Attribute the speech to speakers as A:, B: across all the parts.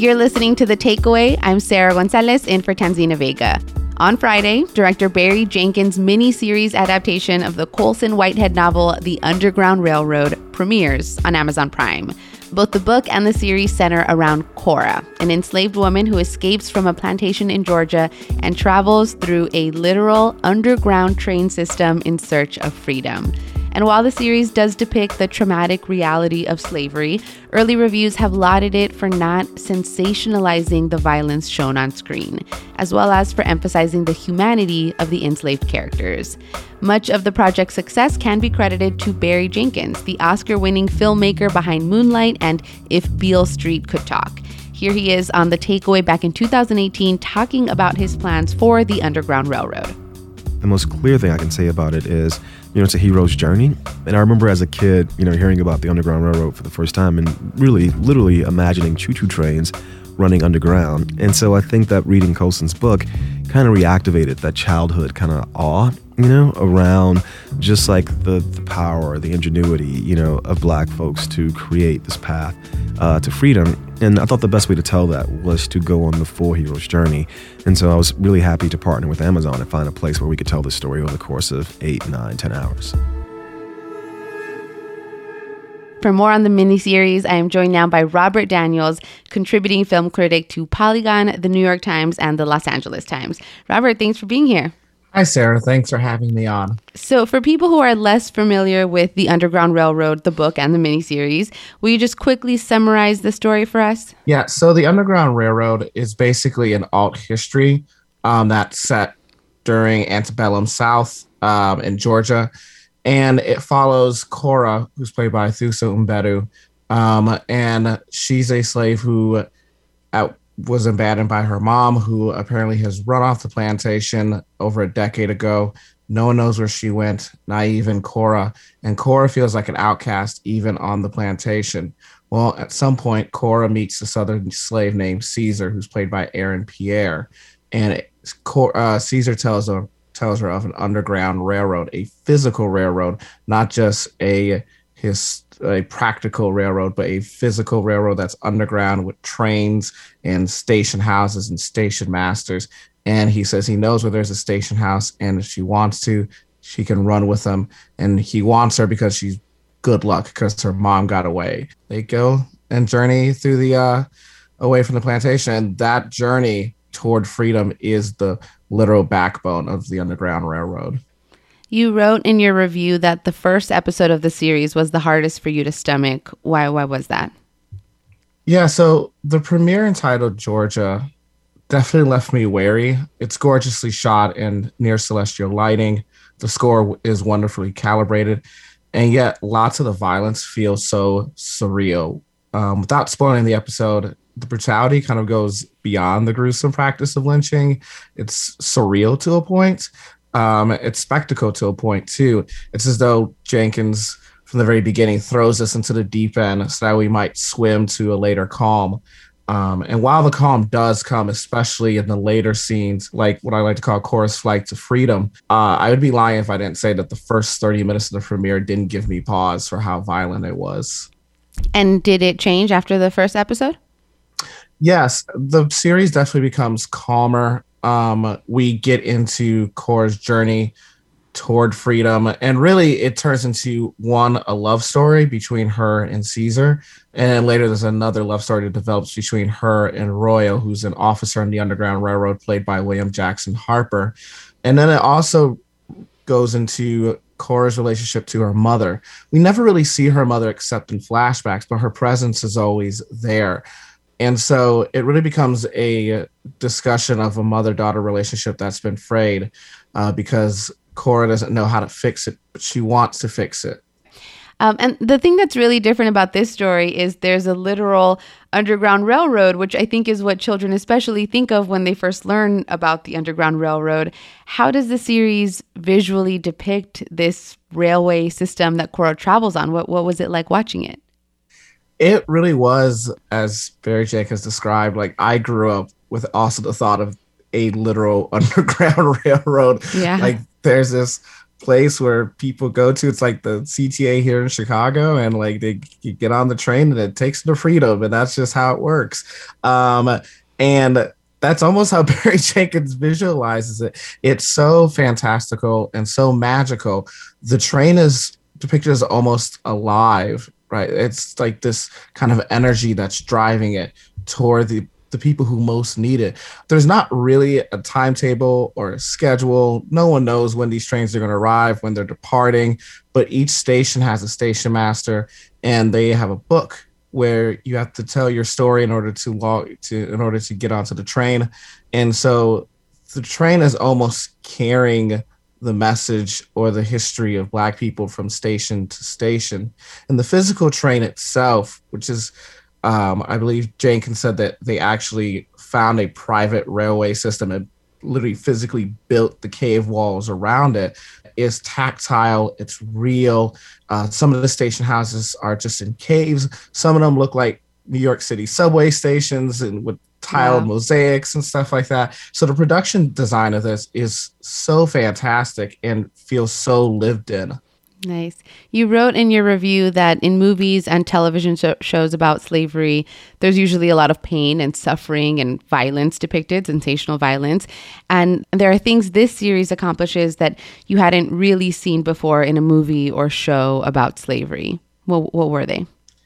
A: You're listening to The Takeaway. I'm Sarah Gonzalez in for Tanzina Vega. On Friday, director Barry Jenkins' mini-series adaptation of the Colson Whitehead novel The Underground Railroad premieres on Amazon Prime. Both the book and the series center around Cora, an enslaved woman who escapes from a plantation in Georgia and travels through a literal underground train system in search of freedom. And while the series does depict the traumatic reality of slavery, early reviews have lauded it for not sensationalizing the violence shown on screen, as well as for emphasizing the humanity of the enslaved characters. Much of the project's success can be credited to Barry Jenkins, the Oscar-winning filmmaker behind Moonlight and If Beale Street Could Talk. Here he is on The Takeaway back in 2018 talking about his plans for the Underground Railroad.
B: The most clear thing I can say about it is, it's a hero's journey. And I remember as a kid, hearing about the Underground Railroad for the first time and really, literally imagining choo-choo trains running underground. And so I think that reading Colson's book kind of reactivated that childhood kind of awe, around just like the power, the ingenuity, of Black folks to create this path to freedom. And I thought the best way to tell that was to go on the full hero's journey. And so I was really happy to partner with Amazon and find a place where we could tell this story over the course of 8, 9, 10 hours.
A: For more on the miniseries, I am joined now by Robert Daniels, contributing film critic to Polygon, the New York Times, and the Los Angeles Times. Robert, thanks for being here.
C: Hi, Sarah. Thanks for having me on.
A: So for people who are less familiar with the Underground Railroad, the book and the miniseries, will you just quickly summarize the story for us?
C: Yeah, so the Underground Railroad is basically an alt history that's set during antebellum South in Georgia. And it follows Cora, who's played by Thuso Mbedu. And she's a slave who was abandoned by her mom, who apparently has run off the plantation over a decade ago. No one knows where she went, not even Cora. And Cora feels like an outcast even on the plantation. Well, at some point, Cora meets a southern slave named Caesar, who's played by Aaron Pierre. And Caesar tells her of an underground railroad, a physical railroad, not just a practical railroad, but a physical railroad that's underground with trains and station houses and station masters. And he says he knows where there's a station house, and if she wants to, she can run with him. And he wants her because she's good luck because her mom got away. They go and journey through the away from the plantation. And that journey toward freedom is the literal backbone of the Underground Railroad.
A: You wrote in your review that the first episode of the series was the hardest for you to stomach. Why was that?
C: Yeah, so the premiere entitled Georgia definitely left me wary. It's gorgeously shot in near celestial lighting. The score is wonderfully calibrated, and yet lots of the violence feels so surreal. Without spoiling the episode, the brutality kind of goes beyond the gruesome practice of lynching. It's surreal to a point. It's spectacle to a point too. It's as though Jenkins, from the very beginning, throws us into the deep end so that we might swim to a later calm. And while the calm does come, especially in the later scenes, like what I like to call Cora's flight to freedom, I would be lying if I didn't say that the first 30 minutes of the premiere didn't give me pause for how violent it was.
A: And did it change after the first episode?
C: Yes, the series definitely becomes calmer. We get into Cora's journey toward freedom, and really it turns into a love story between her and Caesar, and then later there's another love story that develops between her and Royal, who's an officer in the Underground Railroad played by William Jackson Harper. And then it also goes into Cora's relationship to her mother. We never really see her mother except in flashbacks, but her presence is always there. And so it really becomes a discussion of a mother-daughter relationship that's been frayed because Cora doesn't know how to fix it, but she wants to fix it.
A: And the thing that's really different about this story is there's a literal Underground Railroad, which I think is what children especially think of when they first learn about the Underground Railroad. How does the series visually depict this railway system that Cora travels on? What was it like watching it?
C: It really was, as Barry Jenkins described, like I grew up with also the thought of a literal Underground Railroad.
A: Yeah.
C: Like there's this place where people go to. It's like the CTA here in Chicago, and like they you get on the train and it takes them to freedom, and that's just how it works. And that's almost how Barry Jenkins visualizes it. It's so fantastical and so magical. The train is depicted as almost alive, right? It's like this kind of energy that's driving it toward the people who most need it. There's not really a timetable or a schedule. No one knows when these trains are going to arrive, when they're departing, but each station has a station master, and they have a book where you have to tell your story in order to get onto the train. And so the train is almost carrying the message or the history of Black people from station to station. And the physical train itself, which is I believe Jenkins said that they actually found a private railway system and literally physically built the cave walls around it, is tactile. It's real. Some of the station houses are just in caves. Some of them look like New York City subway stations and with tiled mosaics and stuff like that. So the production design of this is so fantastic and feels so lived in.
A: Nice. You wrote in your review that in movies and television shows about slavery, there's usually a lot of pain and suffering and violence depicted, sensational violence. And there are things this series accomplishes that you hadn't really seen before in a movie or show about slavery. What were they?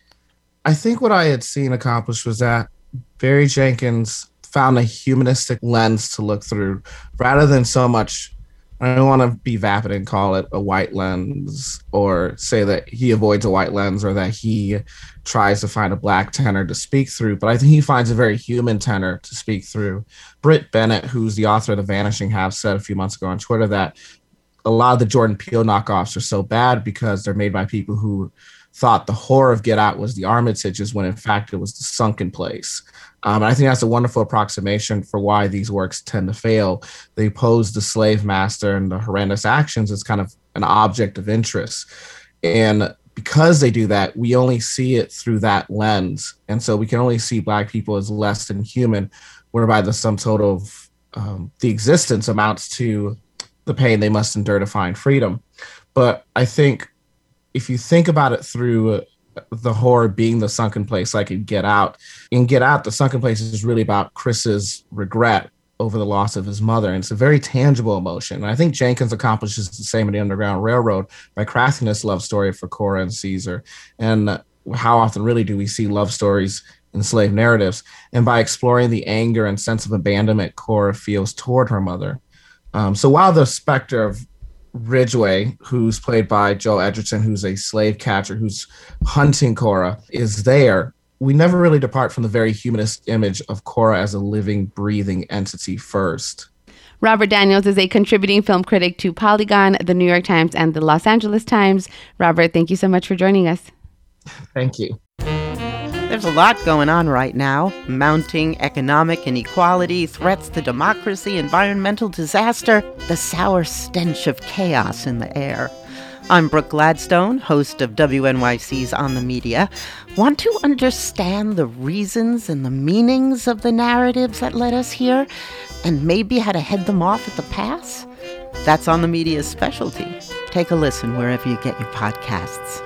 C: I think what I had seen accomplished was that Barry Jenkins found a humanistic lens to look through rather than so much. I don't want to be vapid and call it a white lens or say that he avoids a white lens or that he tries to find a Black tenor to speak through, but I think he finds a very human tenor to speak through. Britt Bennett, who's the author of The Vanishing Half, said a few months ago on Twitter that a lot of the Jordan Peele knockoffs are so bad because they're made by people who thought the horror of Get Out was the Armitages when in fact it was the Sunken Place. And I think that's a wonderful approximation for why these works tend to fail. They pose the slave master and the horrendous actions as kind of an object of interest. And because they do that, we only see it through that lens. And so we can only see Black people as less than human, whereby the sum total of the existence amounts to the pain they must endure to find freedom. But I think if you think about it through the horror being the sunken place, like in Get Out, the sunken place is really about Chris's regret over the loss of his mother. And it's a very tangible emotion. And I think Jenkins accomplishes the same in The Underground Railroad by crafting this love story for Cora and Caesar. And how often really do we see love stories in slave narratives? And by exploring the anger and sense of abandonment Cora feels toward her mother. So while the specter of Ridgway, who's played by Joel Edgerton, who's a slave catcher who's hunting Cora, is there, we never really depart from the very humanist image of Cora as a living, breathing entity first.
A: Robert Daniels is a contributing film critic to Polygon, the New York Times, and the Los Angeles Times. Robert, thank you so much for joining us.
C: Thank you.
D: There's a lot going on right now. Mounting economic inequality, threats to democracy, environmental disaster, the sour stench of chaos in the air. I'm Brooke Gladstone, host of WNYC's On the Media. Want to understand the reasons and the meanings of the narratives that led us here, and maybe how to head them off at the pass? That's On the Media's specialty. Take a listen wherever you get your podcasts.